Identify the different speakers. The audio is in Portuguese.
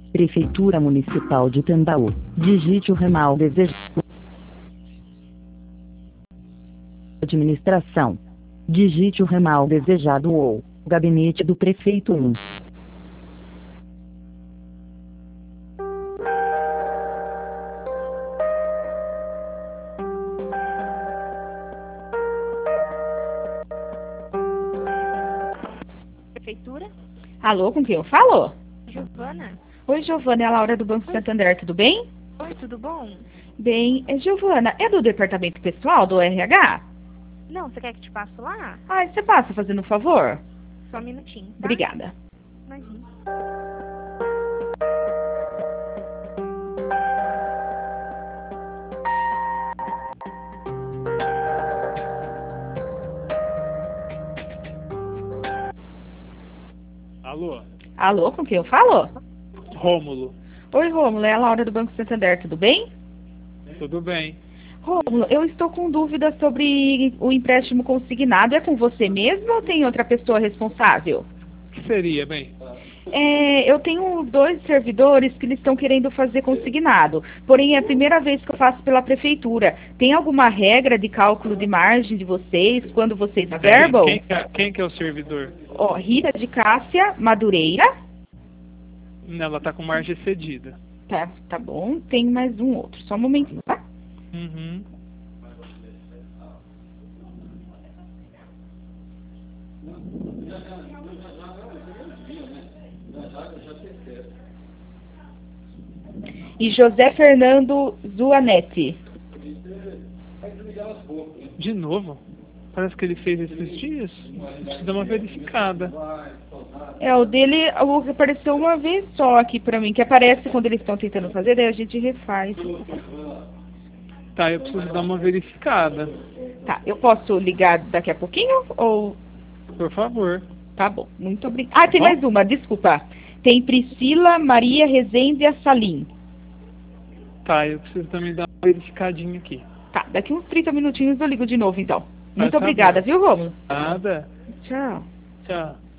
Speaker 1: Prefeitura Municipal de Tambaú. Digite o ramal desejado. Administração. Digite o ramal desejado ou Gabinete do Prefeito 1.
Speaker 2: Prefeitura?
Speaker 3: Alô, com quem eu falo?
Speaker 2: Giovana?
Speaker 3: Oi, Giovana, é a Laura do Banco Santander, tudo bem?
Speaker 2: Oi, tudo bom?
Speaker 3: Bem, Giovana, é do departamento pessoal do RH?
Speaker 2: Não, você quer que te passe lá?
Speaker 3: Ah, você passa fazendo um favor?
Speaker 2: Só um minutinho, tá?
Speaker 3: Obrigada.
Speaker 2: Imagina.
Speaker 4: Alô,
Speaker 3: Alô, com quem eu falo?
Speaker 4: Rômulo,
Speaker 3: Oi, Rômulo, é a Laura do Banco Santander, tudo bem?
Speaker 4: tudo bem?
Speaker 3: Rômulo, eu estou com dúvidas sobre o empréstimo consignado. É com você mesmo ou tem outra pessoa responsável?
Speaker 4: O que seria, bem?
Speaker 3: Eu tenho 2 servidores que eles estão querendo fazer consignado, porém é a primeira vez que eu faço pela prefeitura. Tem alguma regra de cálculo de margem de vocês, quando vocês averbam?
Speaker 4: Quem que é o servidor?
Speaker 3: Ó, Rita de Cássia Madureira.
Speaker 4: Ela tá com margem cedida.
Speaker 3: Tá bom. Tem mais um outro. Só um momentinho, tá?
Speaker 4: Uhum.
Speaker 3: E José Fernando Zuanetti.
Speaker 4: De novo? Parece que ele fez esses dias. Preciso dar uma verificada.
Speaker 3: O dele apareceu uma vez só aqui pra mim, que aparece quando eles estão tentando fazer, daí a gente refaz.
Speaker 4: Tá, eu preciso dar uma verificada.
Speaker 3: Tá, eu posso ligar daqui a pouquinho ou...
Speaker 4: Por favor.
Speaker 3: Tá bom, muito obrigada. Ah, tem
Speaker 4: Bom.
Speaker 3: mais uma, desculpa. Tem Priscila Maria Rezende Assalim.
Speaker 4: Tá, eu preciso também dar uma verificadinha aqui.
Speaker 3: Tá, daqui uns 30 minutinhos eu ligo de novo, então. Muito
Speaker 4: Tá
Speaker 3: obrigada,
Speaker 4: bom.
Speaker 3: viu, Rômulo?
Speaker 4: Nada.
Speaker 3: Tchau.
Speaker 4: Tchau.